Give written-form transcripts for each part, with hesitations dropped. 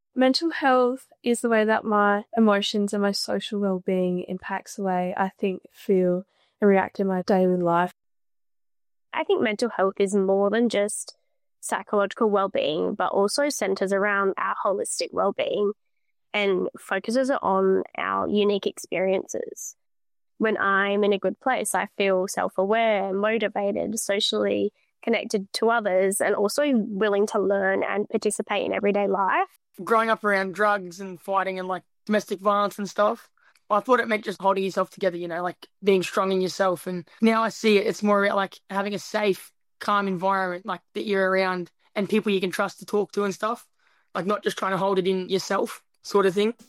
Mental health is the way that my emotions and my social well-being impacts the way I think, feel and react in my daily life. I think mental health is more than just psychological well-being, but also centers around our holistic well-being and focuses on our unique experiences. When I'm in a good place, I feel self-aware, motivated, socially connected to others, and also willing to learn and participate in everyday life. Growing up around drugs and fighting and like domestic violence and stuff, I thought it meant just holding yourself together, like being strong in yourself. And now I see it's more about like having a safe, calm environment, like that you're around and people you can trust to talk to and stuff, like not just trying to hold it in yourself sort of thing.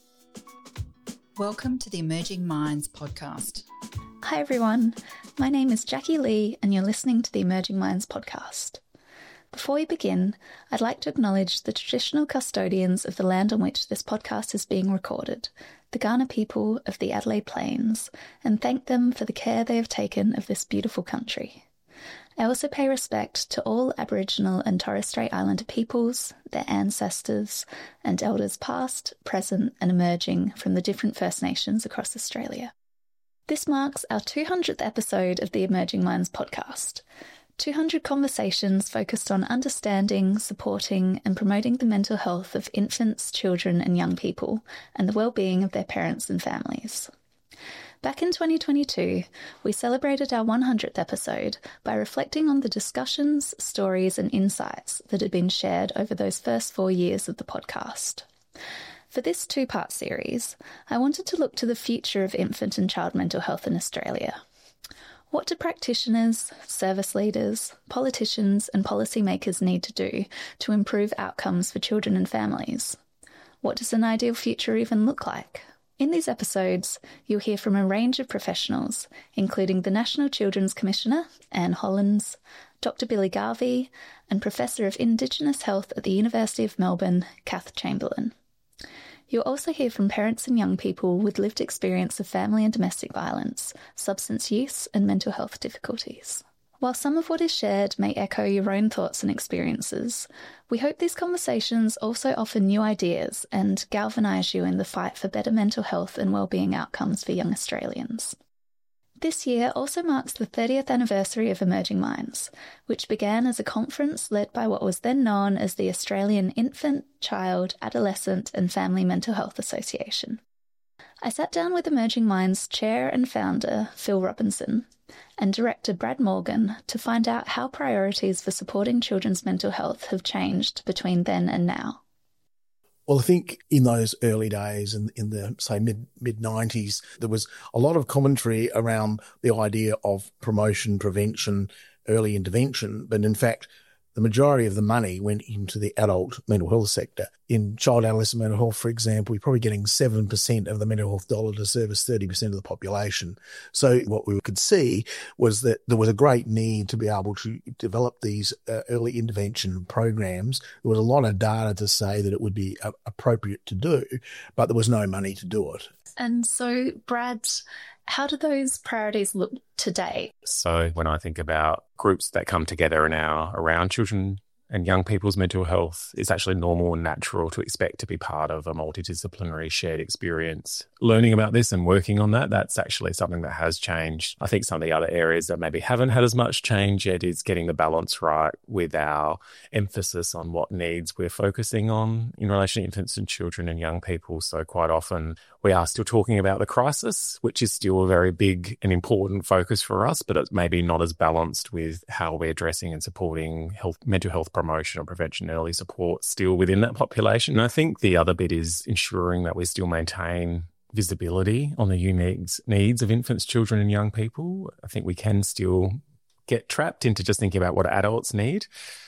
Welcome to the Emerging Minds podcast. Hi everyone, my name is Jackie Lee and you're listening to the Emerging Minds podcast. Before we begin, I'd like to acknowledge the traditional custodians of the land on which this podcast is being recorded, the Kaurna people of the Adelaide Plains, and thank them for the care they have taken of this beautiful country. I also pay respect to all Aboriginal and Torres Strait Islander peoples, their ancestors, and elders past, present, and emerging from the different First Nations across Australia. This marks our 200th episode of the Emerging Minds podcast. 200 conversations focused on understanding, supporting and promoting the mental health of infants, children and young people and the well-being of their parents and families. Back in 2022, we celebrated our 100th episode by reflecting on the discussions, stories and insights that had been shared over those first 4 years of the podcast. For this two-part series, I wanted to look to the future of infant and child mental health in Australia. What do practitioners, service leaders, politicians and policymakers need to do to improve outcomes for children and families? What does an ideal future even look like? In these episodes, you'll hear from a range of professionals, including the National Children's Commissioner, Anne Hollands, Dr. Billy Garvey, and Professor of Indigenous Health at the University of Melbourne, Kath Chamberlain. You'll also hear from parents and young people with lived experience of family and domestic violence, substance use and mental health difficulties. While some of what is shared may echo your own thoughts and experiences, we hope these conversations also offer new ideas and galvanise you in the fight for better mental health and wellbeing outcomes for young Australians. This year also marks the 30th anniversary of Emerging Minds, which began as a conference led by what was then known as the Australian Infant, Child, Adolescent and Family Mental Health Association. I sat down with Emerging Minds Chair and Founder Phil Robinson and Director Brad Morgan to find out how priorities for supporting children's mental health have changed between then and now. Well, I think in those early days, in the, say, mid-90s, there was a lot of commentary around the idea of promotion, prevention, early intervention. But in fact, the majority of the money went into the adult mental health sector. In child adolescent mental health, for example, we're probably getting 7% of the mental health dollar to service 30% of the population. So what we could see was that there was a great need to be able to develop these early intervention programs. There was a lot of data to say that it would be appropriate to do, but there was no money to do it. And so, Brad, how do those priorities look today? So when I think about groups that come together now around children and young people's mental health, it's actually normal and natural to expect to be part of a multidisciplinary shared experience. Learning about this and working on that, that's actually something that has changed. I think some of the other areas that maybe haven't had as much change yet is getting the balance right with our emphasis on what needs we're focusing on in relation to infants and children and young people. So quite often we are still talking about the crisis, which is still a very big and important focus for us, but it's maybe not as balanced with how we're addressing and supporting mental health promotion or prevention and early support still within that population. And I think the other bit is ensuring that we still maintain visibility on the unique needs of infants, children and young people. I think we can still get trapped into just thinking about what adults need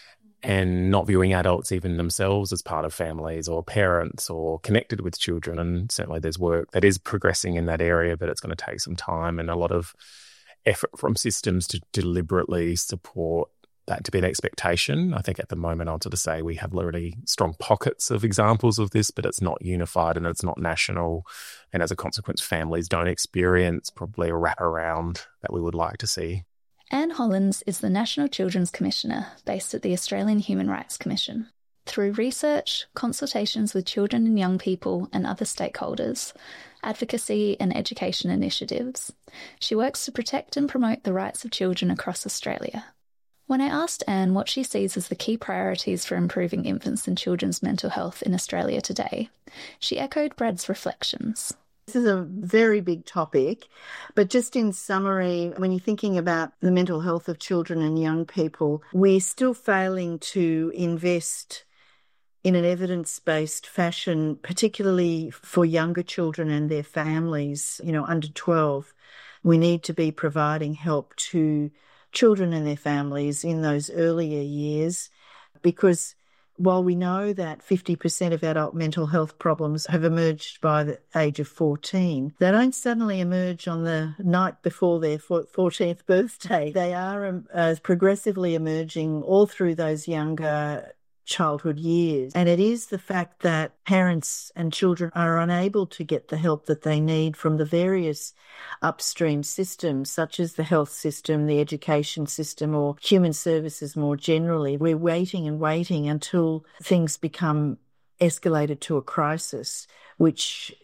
and not viewing adults even themselves as part of families or parents or connected with children. And certainly there's work that is progressing in that area, but it's going to take some time and a lot of effort from systems to deliberately support that to be an expectation. I think at the moment I'll sort of say we have really strong pockets of examples of this, but it's not unified and it's not national. And as a consequence, families don't experience probably a wraparound that we would like to see. Anne Hollands is the National Children's Commissioner based at the Australian Human Rights Commission. through research, consultations with children and young people and other stakeholders, advocacy and education initiatives. She works to protect and promote the rights of children across Australia. When I asked Anne what she sees as the key priorities for improving infants and children's mental health in Australia today, she echoed Brad's reflections. This is a very big topic, but just in summary, when you're thinking about the mental health of children and young people, we're still failing to invest in an evidence-based fashion, particularly for younger children and their families, under 12. We need to be providing help to children and their families in those earlier years, because while we know that 50% of adult mental health problems have emerged by the age of 14, they don't suddenly emerge on the night before their 14th birthday. They are progressively emerging all through those younger childhood years. And it is the fact that parents and children are unable to get the help that they need from the various upstream systems, such as the health system, the education system, or human services more generally. We're waiting and waiting until things become escalated to a crisis, which,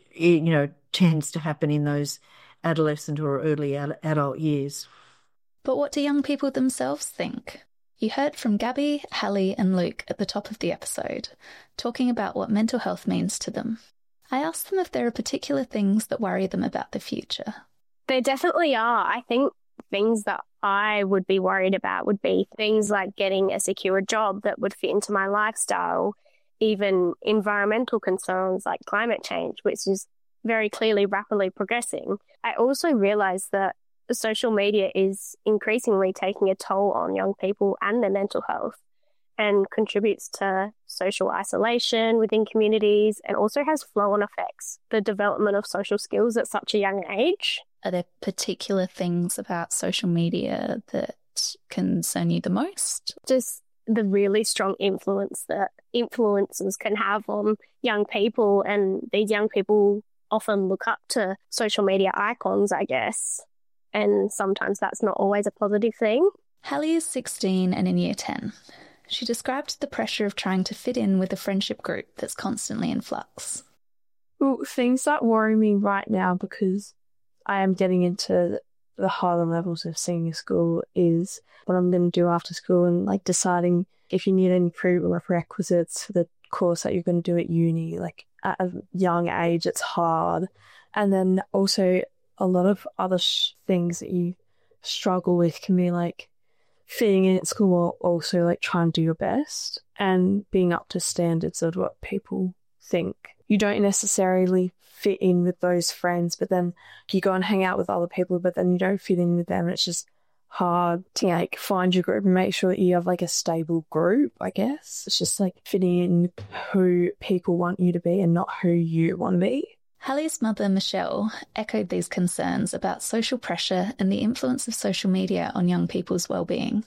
tends to happen in those adolescent or early adult years. But what do young people themselves think? You heard from Gabby, Hallie and Luke at the top of the episode, talking about what mental health means to them. I asked them if there are particular things that worry them about the future. There definitely are. I think things that I would be worried about would be things like getting a secure job that would fit into my lifestyle, even environmental concerns like climate change, which is very clearly rapidly progressing. I also realise that social media is increasingly taking a toll on young people and their mental health, and contributes to social isolation within communities, and also has flow-on effects, the development of social skills at such a young age. Are there particular things about social media that concern you the most? Just the really strong influence that influencers can have on young people, and these young people often look up to social media icons, I guess. And sometimes that's not always a positive thing. Hallie is 16 and in year 10. She described the pressure of trying to fit in with a friendship group that's constantly in flux. Well, things that worry me right now, because I am getting into the higher levels of senior school, is what I'm going to do after school, and deciding if you need any prerequisites for the course that you're going to do at uni. At a young age, it's hard. And then also a lot of other things that you struggle with can be fitting in at school, or also trying to do your best and being up to standards of what people think. You don't necessarily fit in with those friends, but then you go and hang out with other people, but then you don't fit in with them. And it's just hard to find your group and make sure that you have a stable group, I guess. It's just fitting in who people want you to be and not who you want to be. Hallie's mother, Michelle, echoed these concerns about social pressure and the influence of social media on young people's well-being.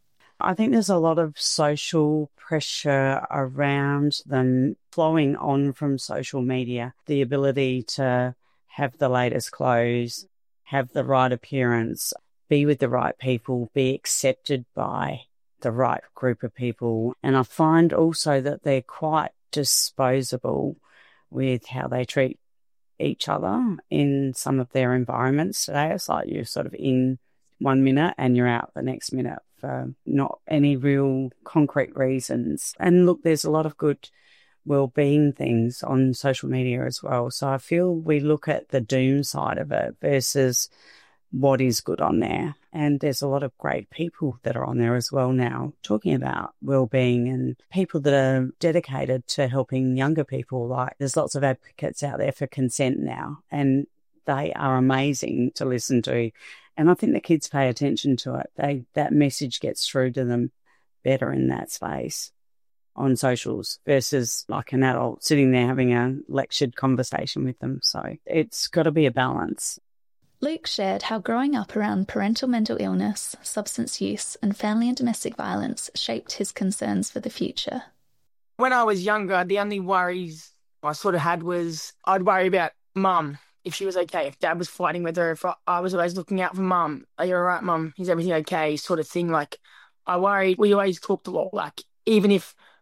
I think there's a lot of social pressure around them flowing on from social media. The ability to have the latest clothes, have the right appearance, be with the right people, be accepted by the right group of people. And I find also that they're quite disposable with how they treat each other in some of their environments today. It's you're sort of in 1 minute and you're out the next minute for not any real concrete reasons. And look, there's a lot of good well-being things on social media as well. So I feel we look at the doom side of it versus what is good on there. And there's a lot of great people that are on there as well now, talking about well-being and people that are dedicated to helping younger people. There's lots of advocates out there for consent now, and they are amazing to listen to. And I think the kids pay attention to it. That message gets through to them better in that space on socials versus an adult sitting there having a lectured conversation with them. So it's got to be a balance. Luke shared how growing up around parental mental illness, substance use, and family and domestic violence shaped his concerns for the future. When I was younger, the only worries I sort of had was I'd worry about Mum, if she was okay, if Dad was fighting with her, if I was always looking out for Mum. Are you all right, Mum? Is everything okay? Sort of thing. I worried. We always talked a lot. Even if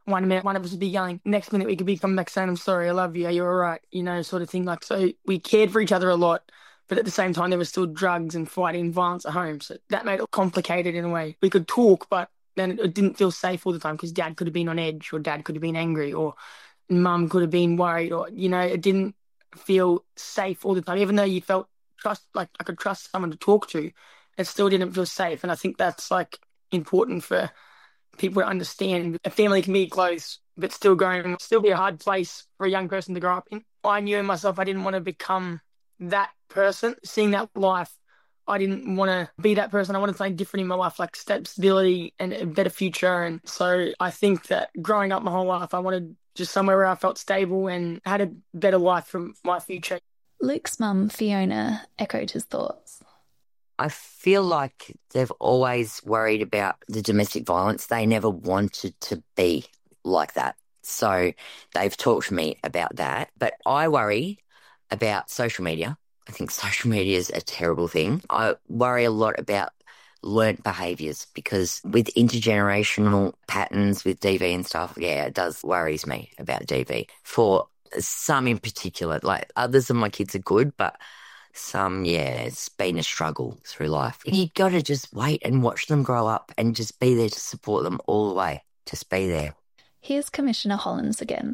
1 minute one of us would be yelling, next minute we could be coming back saying, I'm sorry, I love you, are you all right? You know, sort of thing. Like, so we cared for each other a lot, but at the same time there was still drugs and fighting and violence at home. So that made it complicated in a way. We could talk, but then it didn't feel safe all the time because Dad could have been on edge, or Dad could have been angry, or Mum could have been worried, or, you know, it didn't feel safe all the time. Even though you felt trust, like I could trust someone to talk to, it still didn't feel safe. And I think that's like important for people to understand. A family can be close, but still be a hard place for a young person to grow up in. I knew in myself I didn't want to become that person. Seeing that life, I didn't want to be that person. I wanted something different in my life, like stability and a better future. And so I think that growing up my whole life, I wanted just somewhere where I felt stable and had a better life for my future. Luke's mum, Fiona, echoed his thoughts. I feel like they've always worried about the domestic violence. They never wanted to be like that. So they've talked to me about that. But I worry about social media. I think social media is a terrible thing. I worry a lot about learnt behaviours because with intergenerational patterns with DV and stuff, yeah, it does worries me about DV. For some in particular, like others of my kids are good, but some, yeah, it's been a struggle through life. You got to just wait and watch them grow up and just be there to support them all the way. Just be there. Here's Commissioner Hollands again.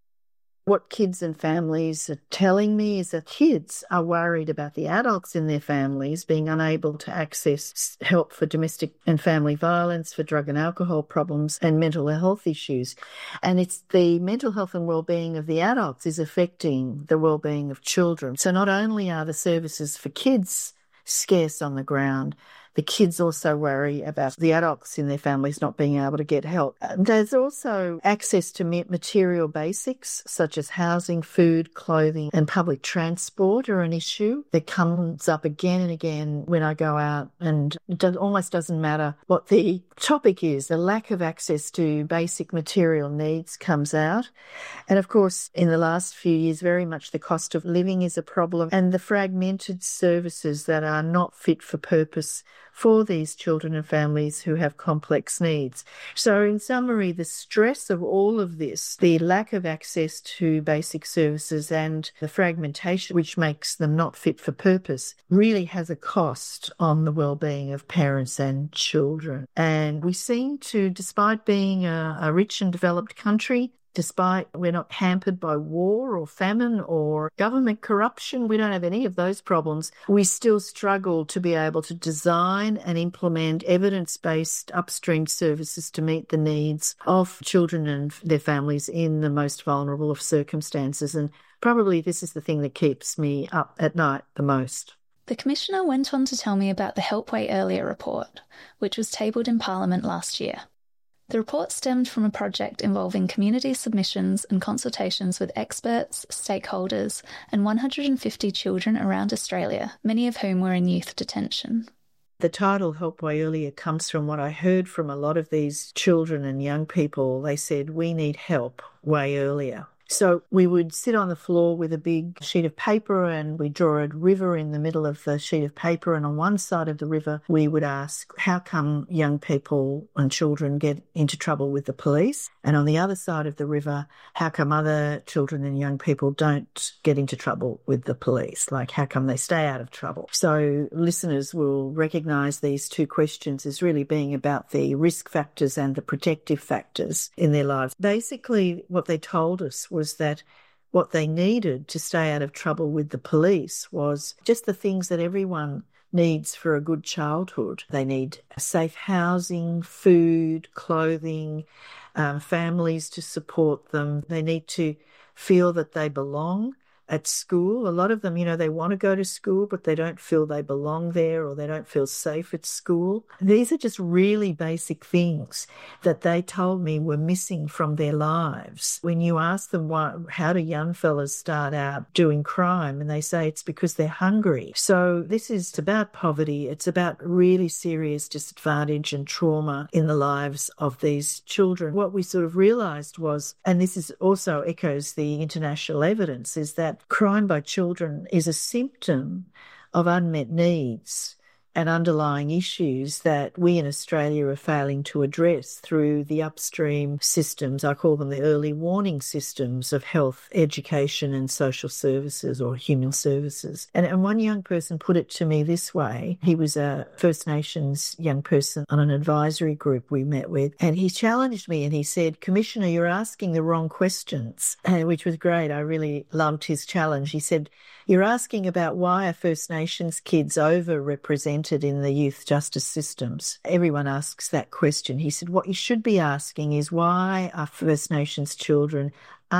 What kids and families are telling me is that kids are worried about the adults in their families being unable to access help for domestic and family violence, for drug and alcohol problems and mental health issues. And it's the mental health and well-being of the adults is affecting the well-being of children. So not only are the services for kids scarce on the ground, the kids also worry about the adults in their families not being able to get help. There's also access to material basics such as housing, food, clothing and public transport are an issue that comes up again and again when I go out, and it almost doesn't matter what the topic is. The lack of access to basic material needs comes out. And of course, in the last few years, very much the cost of living is a problem, and the fragmented services that are not fit for purpose for these children and families who have complex needs. So in summary, the stress of all of this, the lack of access to basic services and the fragmentation which makes them not fit for purpose really has a cost on the well-being of parents and children. And we seem to, despite being a rich and developed country, despite we're not hampered by war or famine or government corruption, we don't have any of those problems, we still struggle to be able to design and implement evidence-based upstream services to meet the needs of children and their families in the most vulnerable of circumstances. And probably this is the thing that keeps me up at night the most. The Commissioner went on to tell me about the Help Way Earlier report, which was tabled in Parliament last year. The report stemmed from a project involving community submissions and consultations with experts, stakeholders, and 150 children around Australia, many of whom were in youth detention. The title Help Way Earlier comes from what I heard from a lot of these children and young people. They said, we need help way earlier. So we would sit on the floor with a big sheet of paper and we'd draw a river in the middle of the sheet of paper, and on one side of the river we would ask, how come young people and children get into trouble with the police? And on the other side of the river, how come other children and young people don't get into trouble with the police? Like, how come they stay out of trouble? So listeners will recognise these two questions as really being about the risk factors and the protective factors in their lives. Basically, what they told us was that what they needed to stay out of trouble with the police was just the things that everyone needs for a good childhood. They need safe housing, food, clothing, families to support them. They need to feel that they belong at school. A lot of them, they want to go to school, but they don't feel they belong there, or they don't feel safe at school. These are just really basic things that they told me were missing from their lives. When you ask them how do young fellas start out doing crime, and they say it's because they're hungry. So this is about poverty. It's about really serious disadvantage and trauma in the lives of these children. What we sort of realised was, and this is also echoes the international evidence, is that crime by children is a symptom of unmet needs and underlying issues that we in Australia are failing to address through the upstream systems. I call them the early warning systems of health, education and social services or human services. And one young person put it to me this way. He was a First Nations young person on an advisory group we met with, and he challenged me and he said, "Commissioner, you're asking the wrong questions," which was great. I really loved his challenge. He said, "You're asking about why are First Nations kids overrepresented in the youth justice systems?" Everyone asks that question. He said, "What you should be asking is why are First Nations children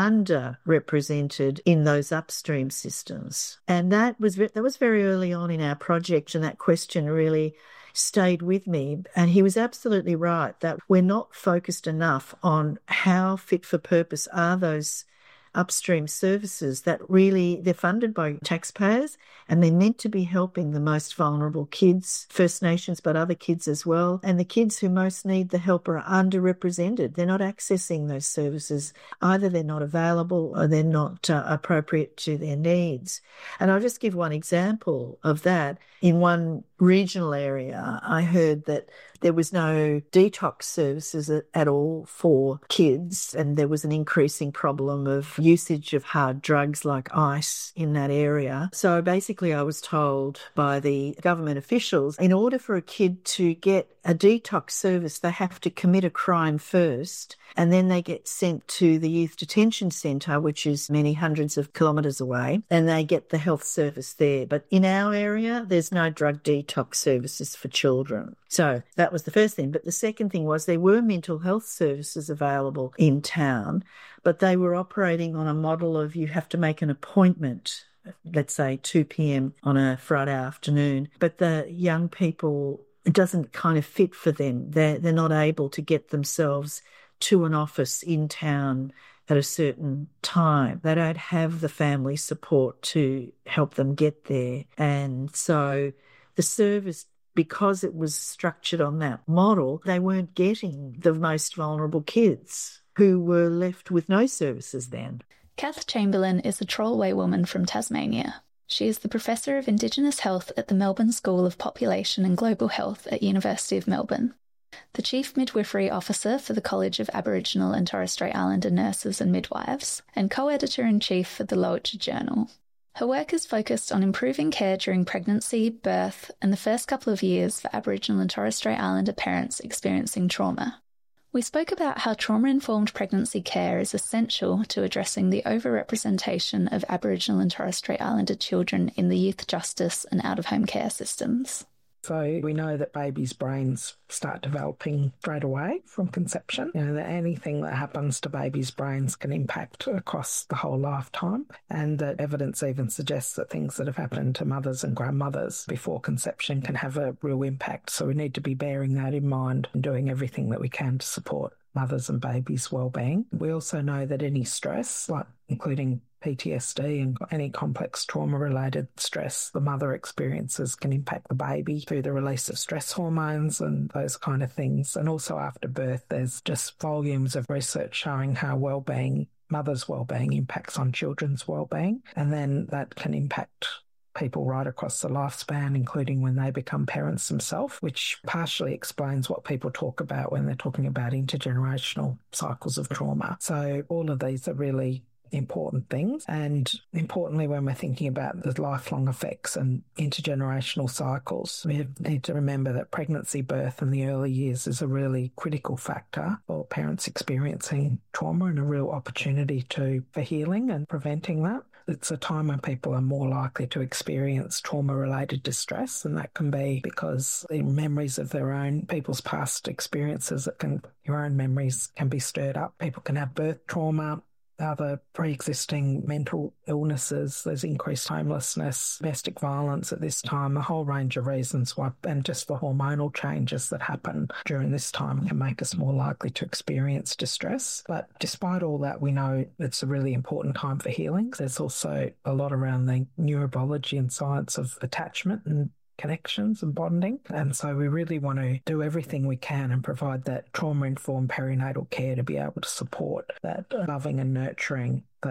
underrepresented in those upstream systems?" And that was very early on in our project, and that question really stayed with me. And he was absolutely right that we're not focused enough on how fit for purpose are those upstream services that really, they're funded by taxpayers and they're meant to be helping the most vulnerable kids, First Nations, but other kids as well. And the kids who most need the help are underrepresented. They're not accessing those services. Either they're not available or they're not appropriate to their needs. And I'll just give one example of that. In one regional area, I heard that there was no detox services at all for kids, and there was an increasing problem of usage of hard drugs like ice in that area. So basically I was told by the government officials, in order for a kid to get a detox service, they have to commit a crime first, and then they get sent to the youth detention centre, which is many hundreds of kilometres away, and they get the health service there. But in our area, there's no drug detox services for children. So that was the first thing. But the second thing was there were mental health services available in town, but they were operating on a model of you have to make an appointment, let's say 2 p.m. on a Friday afternoon. But the young people, it doesn't kind of fit for them. They're not able to get themselves to an office in town at a certain time. They don't have the family support to help them get there. And so the service, because it was structured on that model, they weren't getting the most vulnerable kids who were left with no services then. Kath Chamberlain is a Trollway woman from Tasmania. She is the Professor of Indigenous Health at the Melbourne School of Population and Global Health at University of Melbourne, the Chief Midwifery Officer for the College of Aboriginal and Torres Strait Islander Nurses and Midwives, and Co-Editor-in-Chief for the Lowitja Journal. Her work is focused on improving care during pregnancy, birth, and the first couple of years for Aboriginal and Torres Strait Islander parents experiencing trauma. We spoke about how trauma-informed pregnancy care is essential to addressing the overrepresentation of Aboriginal and Torres Strait Islander children in the youth justice and out-of-home care systems. So we know that babies' brains start developing straight away from conception. You know, that anything that happens to babies' brains can impact across the whole lifetime, and that evidence even suggests that things that have happened to mothers and grandmothers before conception can have a real impact. So we need to be bearing that in mind and doing everything that we can to support mothers' and babies' well-being. We also know that any stress, like including PTSD and any complex trauma-related stress the mother experiences, can impact the baby through the release of stress hormones and those kind of things. And also after birth, there's just volumes of research showing how well-being, mother's well-being impacts on children's well-being. And then that can impact people right across the lifespan, including when they become parents themselves, which partially explains what people talk about when they're talking about intergenerational cycles of trauma. So all of these are really important things. And importantly, when we're thinking about the lifelong effects and intergenerational cycles, we need to remember that pregnancy, birth and the early years is a really critical factor for parents experiencing trauma and a real opportunity for healing and preventing that. It's a time when people are more likely to experience trauma-related distress, and that can be because the memories of their own people's past experiences, your own memories can be stirred up. People can have birth trauma, other pre-existing mental illnesses, there's increased homelessness, domestic violence at this time, a whole range of reasons why, and just the hormonal changes that happen during this time can make us more likely to experience distress. But despite all that, we know it's a really important time for healing. There's also a lot around the neurobiology and science of attachment and connections and bonding. And so we really want to do everything we can and provide that trauma-informed perinatal care to be able to support that loving and nurturing that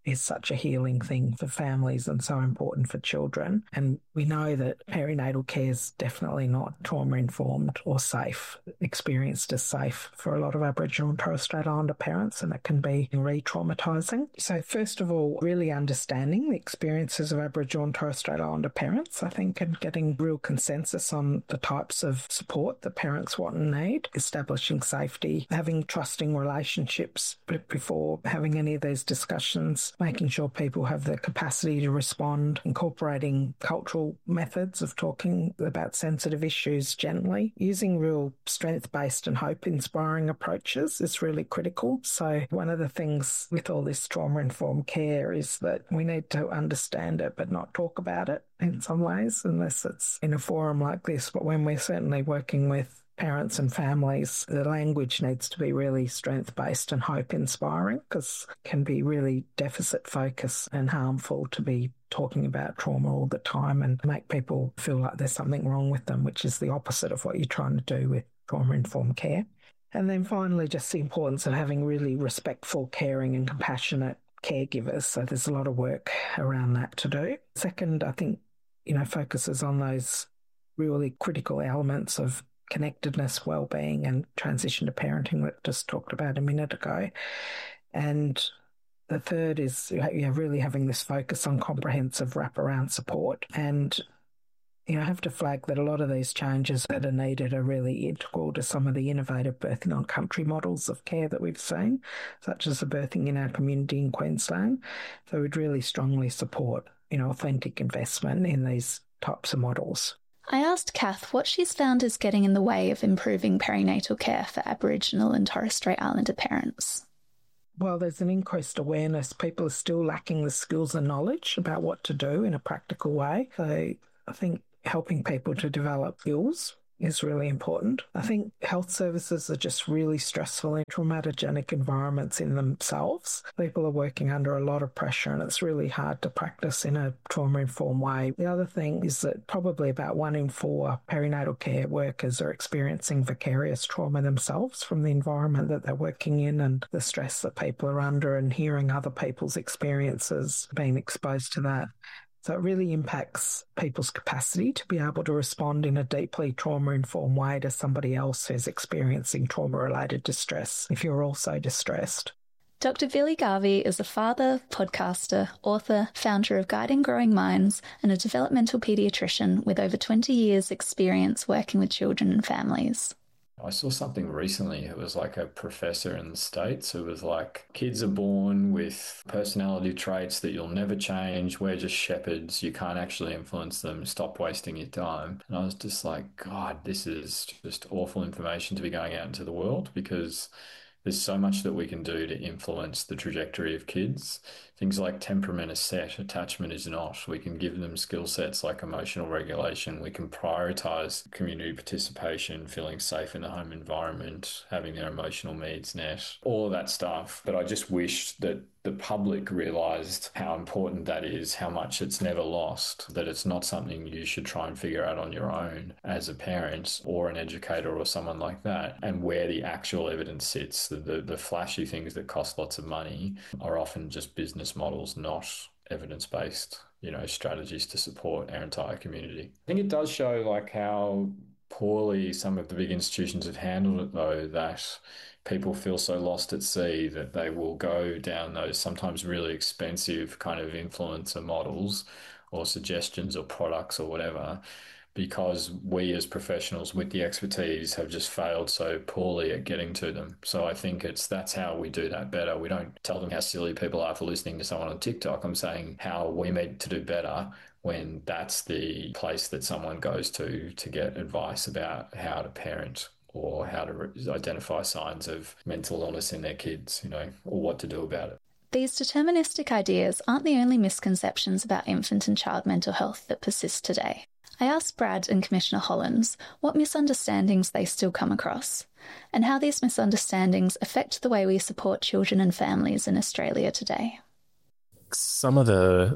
is such a healing thing for families and so important for children. And we know that perinatal care is definitely not trauma-informed or safe, experienced as safe for a lot of Aboriginal and Torres Strait Islander parents, and it can be re-traumatising. So first of all, really understanding the experiences of Aboriginal and Torres Strait Islander parents, I think, and getting real consensus on the types of support that parents want and need, establishing safety, having trusting relationships before having any of these discussions, making sure people have the capacity to respond, incorporating cultural methods of talking about sensitive issues gently, using real strength-based and hope-inspiring approaches is really critical. So one of the things with all this trauma-informed care is that we need to understand it but not talk about it in some ways, unless it's in a forum like this. But when we're certainly working with parents and families, the language needs to be really strength-based and hope-inspiring, because it can be really deficit-focused and harmful to be talking about trauma all the time and make people feel like there's something wrong with them, which is the opposite of what you're trying to do with trauma-informed care. And then finally, just the importance of having really respectful, caring and compassionate caregivers. So there's a lot of work around that to do. Second, I think, focuses on those really critical elements of connectedness, well-being and transition to parenting that just talked about a minute ago. And the third is really having this focus on comprehensive wraparound support. And I have to flag that a lot of these changes that are needed are really integral to some of the innovative birthing on country models of care that we've seen, such as the birthing in our community in Queensland. So we'd really strongly support, authentic investment in these types of models. I asked Kath what she's found is getting in the way of improving perinatal care for Aboriginal and Torres Strait Islander parents. Well, there's an increased awareness. People are still lacking the skills and knowledge about what to do in a practical way. So I think helping people to develop skills is really important. I think health services are just really stressful and traumatogenic environments in themselves. People are working under a lot of pressure and it's really hard to practice in a trauma-informed way. The other thing is that probably about 1 in 4 perinatal care workers are experiencing vicarious trauma themselves from the environment that they're working in and the stress that people are under, and hearing other people's experiences, being exposed to that. So it really impacts people's capacity to be able to respond in a deeply trauma-informed way to somebody else who's experiencing trauma-related distress if you're also distressed. Dr. Billy Garvey is a father, podcaster, author, founder of Guiding Growing Minds, and a developmental paediatrician with over 20 years' experience working with children and families. I saw something recently. It was like a professor in the States who was like, kids are born with personality traits that you'll never change. We're just shepherds. You can't actually influence them. Stop wasting your time. And I was just like, God, this is just awful information to be going out into the world, because there's so much that we can do to influence the trajectory of kids. Things like temperament is set, attachment is not. We can give them skill sets like emotional regulation. We can prioritise community participation, feeling safe in the home environment, having their emotional needs met, all of that stuff. But I just wish that the public realised how important that is, how much it's never lost, that it's not something you should try and figure out on your own as a parent or an educator or someone like that, and where the actual evidence sits. The flashy things that cost lots of money are often just business models, not evidence-based, strategies to support our entire community. I think it does show like how poorly some of the big institutions have handled it, though, that people feel so lost at sea that they will go down those sometimes really expensive kind of influencer models or suggestions or products or whatever, because we as professionals with the expertise have just failed so poorly at getting to them. So I think that's how we do that better. We don't tell them how silly people are for listening to someone on TikTok. I'm saying how we need to do better when that's the place that someone goes to get advice about how to parent or how to identify signs of mental illness in their kids, or what to do about it. These deterministic ideas aren't the only misconceptions about infant and child mental health that persist today. I asked Brad and Commissioner Hollands what misunderstandings they still come across, and how these misunderstandings affect the way we support children and families in Australia today. Some of the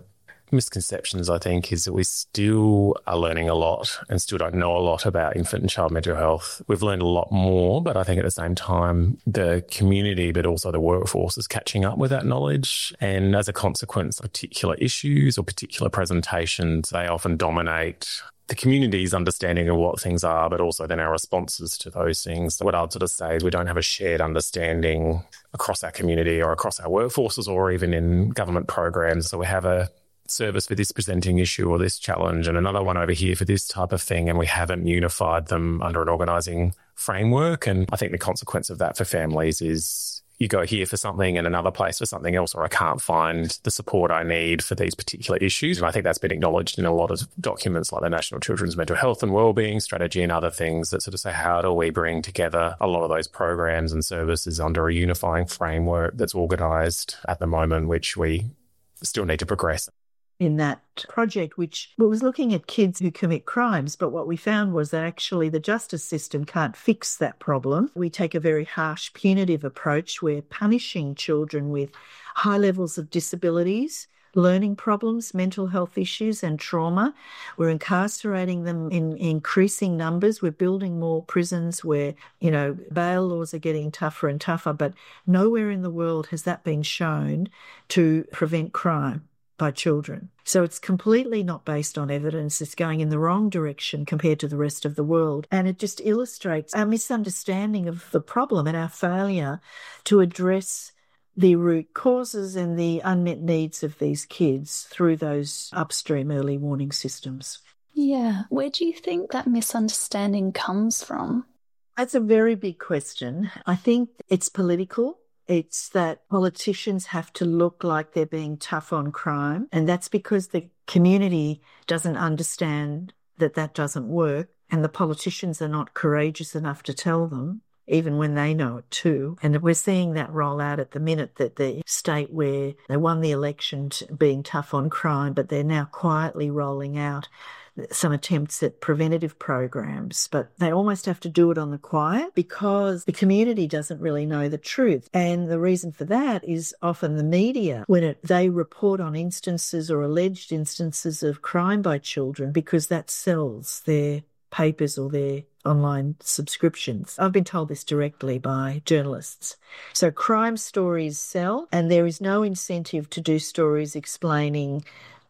misconceptions, I think, is that we still are learning a lot and still don't know a lot about infant and child mental health. We've learned a lot more, but I think at the same time, the community, but also the workforce is catching up with that knowledge. And as a consequence, particular issues or particular presentations, they often dominate the community's understanding of what things are, but also then our responses to those things. So what I'd sort of say is we don't have a shared understanding across our community or across our workforces or even in government programs. So we have a service for this presenting issue or this challenge and another one over here for this type of thing, and we haven't unified them under an organising framework. And I think the consequence of that for families is you go here for something and another place for something else, or I can't find the support I need for these particular issues. And I think that's been acknowledged in a lot of documents like the National Children's Mental Health and Wellbeing Strategy and other things that sort of say, how do we bring together a lot of those programs and services under a unifying framework that's organised at the moment, which we still need to progress. In that project, which was looking at kids who commit crimes, but what we found was that actually the justice system can't fix that problem. We take a very harsh, punitive approach. We're punishing children with high levels of disabilities, learning problems, mental health issues and trauma. We're incarcerating them in increasing numbers. We're building more prisons where, bail laws are getting tougher and tougher, but nowhere in the world has that been shown to prevent crime by children. So it's completely not based on evidence. It's going in the wrong direction compared to the rest of the world. And it just illustrates our misunderstanding of the problem and our failure to address the root causes and the unmet needs of these kids through those upstream early warning systems. Yeah. Where do you think that misunderstanding comes from? That's a very big question. I think it's political. It's that politicians have to look like they're being tough on crime, and that's because the community doesn't understand that that doesn't work, and the politicians are not courageous enough to tell them, even when they know it too. And we're seeing that roll out at the minute, that the state where they won the election being tough on crime, but they're now quietly rolling out some attempts at preventative programs, but they almost have to do it on the quiet because the community doesn't really know the truth. And the reason for that is often the media, when they report on instances or alleged instances of crime by children, because that sells their papers or their online subscriptions. I've been told this directly by journalists. So crime stories sell, and there is no incentive to do stories explaining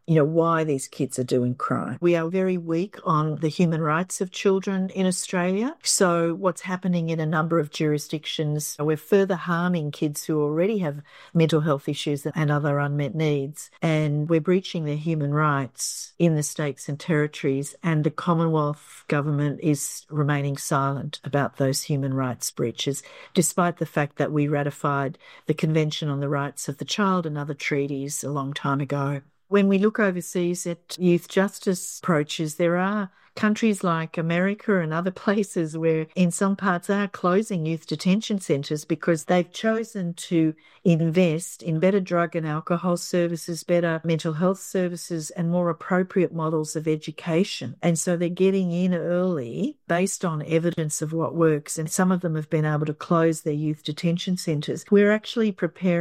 why these kids are doing crime. We are very weak on the human rights of children in Australia. So what's happening in a number of jurisdictions, we're further harming kids who already have mental health issues and other unmet needs. And we're breaching their human rights in the states and territories. And the Commonwealth government is remaining silent about those human rights breaches, despite the fact that we ratified the Convention on the Rights of the Child and other treaties a long time ago. When we look overseas at youth justice approaches, there are countries like America and other places where in some parts are closing youth detention centres because they've chosen to invest in better drug and alcohol services, better mental health services and more appropriate models of education. And so they're getting in early based on evidence of what works, and some of them have been able to close their youth detention centres. We're actually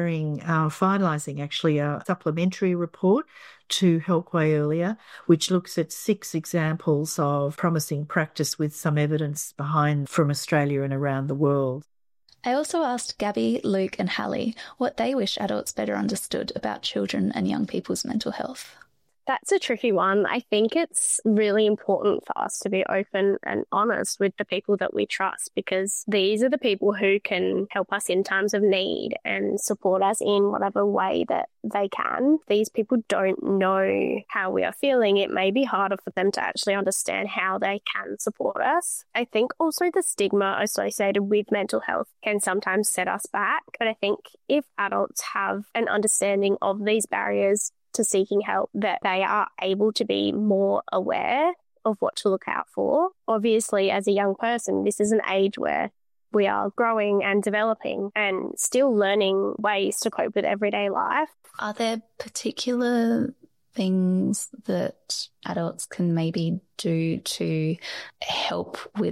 finalising our supplementary report to Help Way Earlier, which looks at 6 examples of promising practice with some evidence behind from Australia and around the world. I also asked Gabby, Luke and Hallie what they wish adults better understood about children and young people's mental health. That's a tricky one. I think it's really important for us to be open and honest with the people that we trust, because these are the people who can help us in times of need and support us in whatever way that they can. These people don't know how we are feeling. It may be harder for them to actually understand how they can support us. I think also the stigma associated with mental health can sometimes set us back. But I think if adults have an understanding of these barriers to seeking help, that they are able to be more aware of what to look out for. Obviously, as a young person, this is an age where we are growing and developing and still learning ways to cope with everyday life. Are there particular things that adults can maybe do to help with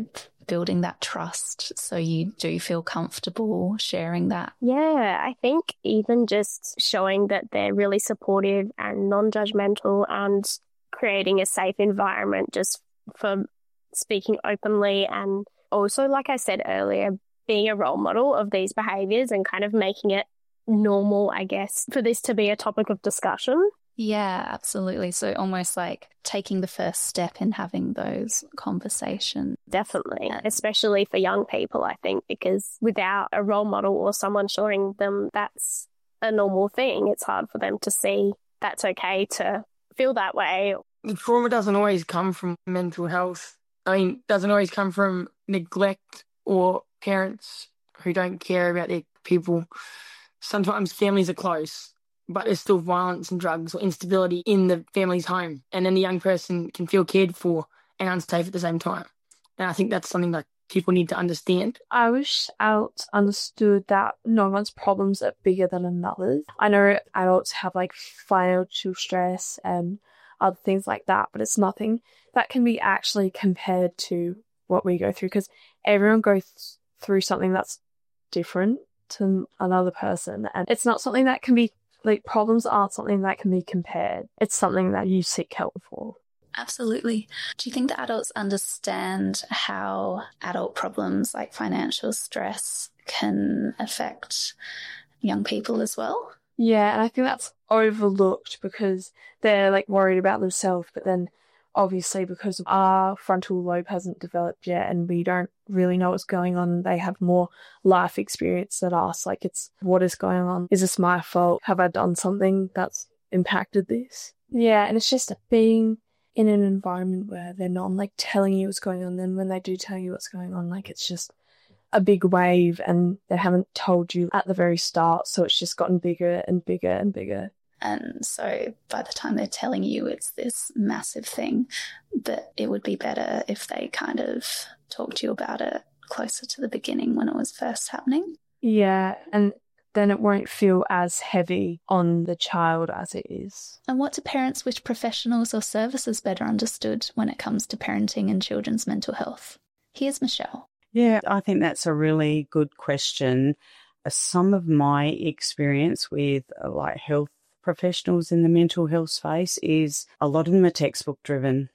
building that trust so you do feel comfortable sharing that? Yeah, I think even just showing that they're really supportive and non-judgmental and creating a safe environment just for speaking openly, and also, like I said earlier, being a role model of these behaviours and kind of making it normal, I guess, for this to be a topic of discussion. Yeah, absolutely. So almost like taking the first step in having those conversations. Definitely, especially for young people, I think, because without a role model or someone showing them that's a normal thing, it's hard for them to see that's okay to feel that way. The trauma doesn't always come from mental health. Doesn't always come from neglect or parents who don't care about their people. Sometimes families are close, but there's still violence and drugs or instability in the family's home. And then the young person can feel cared for and unsafe at the same time. And I think that's something that people need to understand. I wish adults understood that no one's problems are bigger than another's. I know adults have like financial stress and other things like that, but it's nothing that can be actually compared to what we go through, because everyone goes through something that's different to another person, and it's not something that can be, like, problems aren't something that can be compared. It's something that you seek help for. Absolutely. Do you think that adults understand how adult problems like financial stress can affect young people as well? Yeah, and I think that's overlooked because they're like worried about themselves, but then obviously because our frontal lobe hasn't developed yet and we don't really know what's going on, they have more life experience than us. Like, it's what is going on? Is this my fault? Have I done something that's impacted this? Yeah, and it's just being in an environment where they're not like telling you what's going on. Then when they do tell you what's going on, like, it's just a big wave and they haven't told you at the very start, so it's just gotten bigger and bigger and bigger. And so by the time they're telling you it's this massive thing, that it would be better if they kind of talked to you about it closer to the beginning when it was first happening. Yeah, and then it won't feel as heavy on the child as it is. And what do parents wish professionals or services better understood when it comes to parenting and children's mental health? Here's Michelle. Yeah, I think that's a really good question. Some of my experience with like health professionals in the mental health space is a lot of them are textbook driven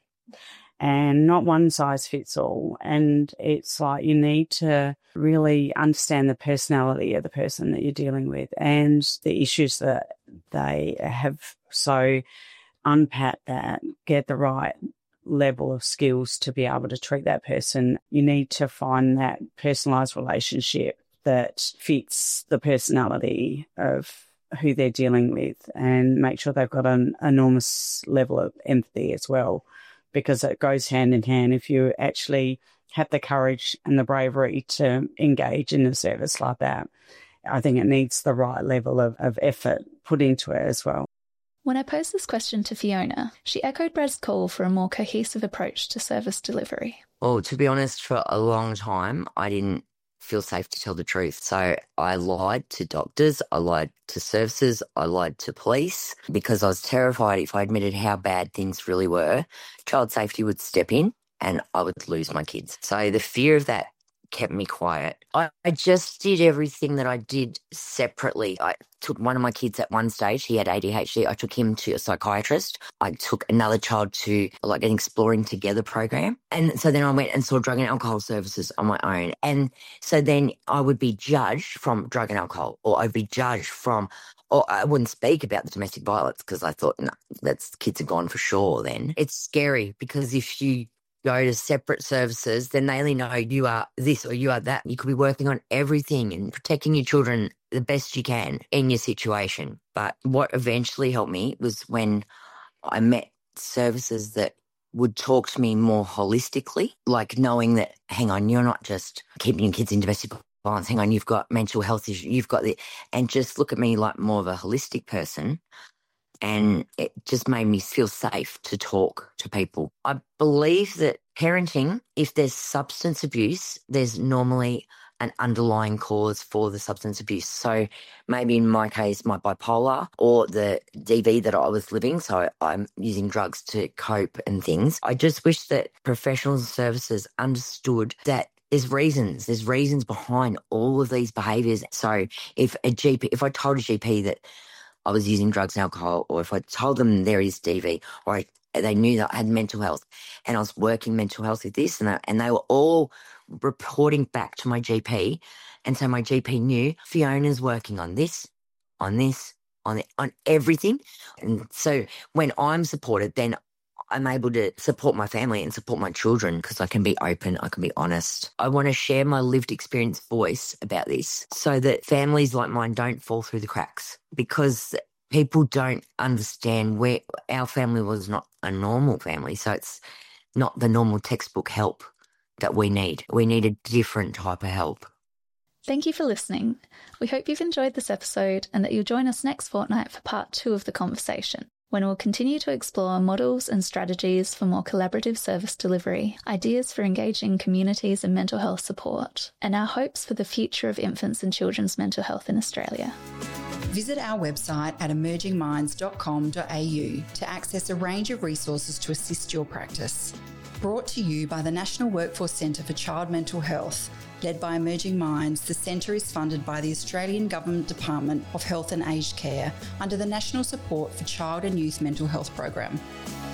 and not one size fits all. And it's like you need to really understand the personality of the person that you're dealing with and the issues that they have. So unpack that, get the right level of skills to be able to treat that person. You need to find that personalised relationship that fits the personality of who they're dealing with and make sure they've got an enormous level of empathy as well, because it goes hand in hand. If you actually have the courage and the bravery to engage in a service like that, I think it needs the right level of effort put into it as well. When I posed this question to Fiona, she echoed Brad's call for a more cohesive approach to service delivery. Well, to be honest, for a long time, I didn't feel safe to tell the truth. So I lied to doctors, I lied to services, I lied to police because I was terrified if I admitted how bad things really were, child safety would step in and I would lose my kids. So the fear of that kept me quiet. I just did everything that I did separately. I took one of my kids at one stage, he had ADHD, I took him to a psychiatrist. I took another child to like an Exploring Together program. And so then I went and saw drug and alcohol services on my own. And so then I would be judged from drug and alcohol, or I'd be judged from, or I wouldn't speak about the domestic violence because I thought, no, that's kids are gone for sure then. It's scary because if you go to separate services, then they only know you are this or you are that. You could be working on everything and protecting your children the best you can in your situation. But what eventually helped me was when I met services that would talk to me more holistically, like knowing that, hang on, you're not just keeping your kids in domestic violence, hang on, you've got mental health issues, you've got the, and just look at me like more of a holistic person. And it just made me feel safe to talk to people. I believe that parenting, if there's substance abuse, there's normally an underlying cause for the substance abuse. So maybe in my case, my bipolar or the DV that I was living, so I'm using drugs to cope and things. I just wish that professional services understood that There's reasons behind all of these behaviours. So if I told a GP that I was using drugs and alcohol, or if I told them there is DV, or they knew that I had mental health and I was working mental health with this, and they were all reporting back to my GP. And so my GP knew Fiona's working on this, on everything. And so when I'm supported, then I'm able to support my family and support my children because I can be open, I can be honest. I want to share my lived experience voice about this so that families like mine don't fall through the cracks, because people don't understand where our family was not a normal family. So it's not the normal textbook help that we need. We need a different type of help. Thank you for listening. We hope you've enjoyed this episode and that you'll join us next fortnight for part 2 of the conversation, when we'll continue to explore models and strategies for more collaborative service delivery, ideas for engaging communities in mental health support, and our hopes for the future of infants and children's mental health in Australia. Visit our website at emergingminds.com.au to access a range of resources to assist your practice. Brought to you by the National Workforce Centre for Child Mental Health. Led by Emerging Minds, the centre is funded by the Australian Government Department of Health and Aged Care under the National Support for Child and Youth Mental Health Program.